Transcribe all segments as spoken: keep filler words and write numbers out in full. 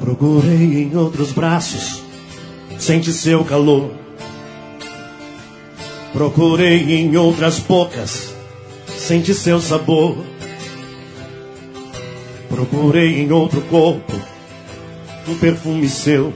Procurei em outros braços, sente seu calor. Procurei em outras bocas, sente seu sabor. Procurei em outro corpo, um perfume seu.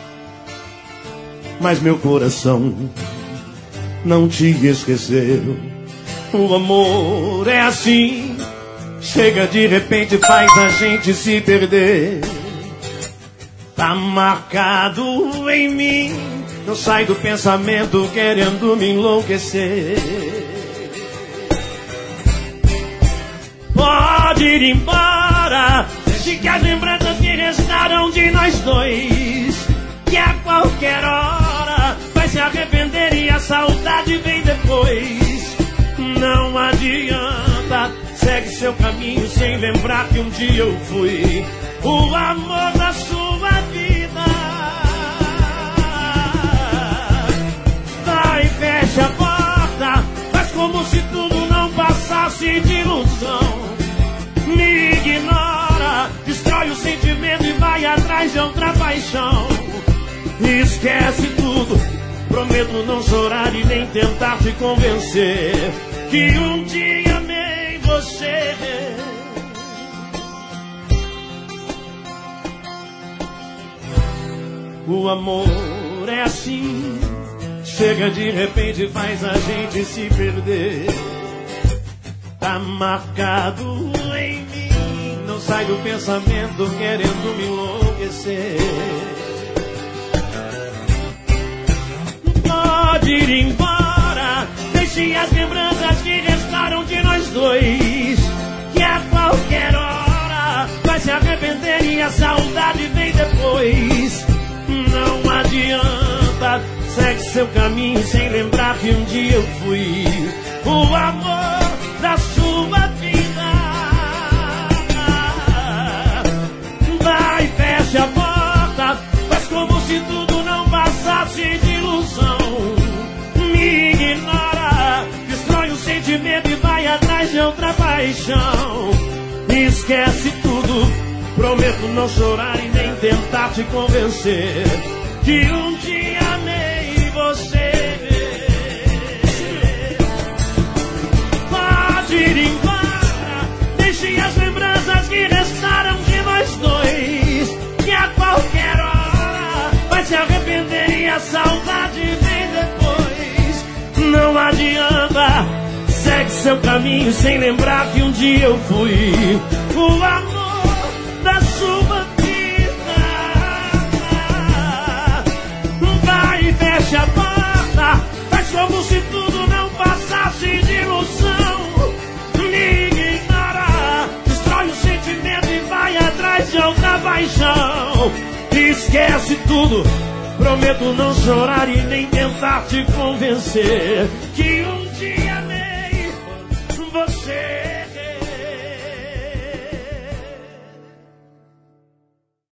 Mas meu coração não te esqueceu. O amor é assim, chega de repente, faz a gente se perder. Tá marcado em mim, não sai do pensamento querendo me enlouquecer. Pode ir embora, deixe que as lembranças que restaram de nós dois, que a qualquer hora vai se arrepender e a saudade vem depois. Não adianta, segue seu caminho sem lembrar que um dia eu fui o amor da sua vida. Vai, fecha a porta, faz como se tudo não passasse de ilusão. Me ignora, destrói o sentimento e vai atrás de outra paixão. Esquece tudo, prometo não chorar e nem tentar te convencer que um dia amei você. O amor é assim, chega de repente, faz a gente se perder. Tá marcado em mim, não sai do pensamento querendo me enlouquecer. Pode ir embora, deixe as lembranças que restaram de nós dois, que a qualquer hora vai se arrepender e a saudade vem depois. Não adianta, segue seu caminho sem lembrar que um dia eu fui o amor da sua vida. Vai, feche a porta, faz como se tudo não passasse de ilusão. Me ignora, destrói o sentimento e vai atrás de outra paixão. Esquece tudo, prometo não chorar e nem tentar te convencer que um dia amei você. Pode ir embora, deixe as lembranças que restaram de nós dois, que a qualquer hora vai se arrepender e a saudade vem depois. Não adianta, segue seu caminho sem lembrar que um dia eu fui o amor da sua vida. Vai, fecha a porta, faz como se tudo não passasse de ilusão. Me ignora, destrói o sentimento e vai atrás de outra paixão. Esquece tudo, prometo não chorar e nem tentar te convencer que um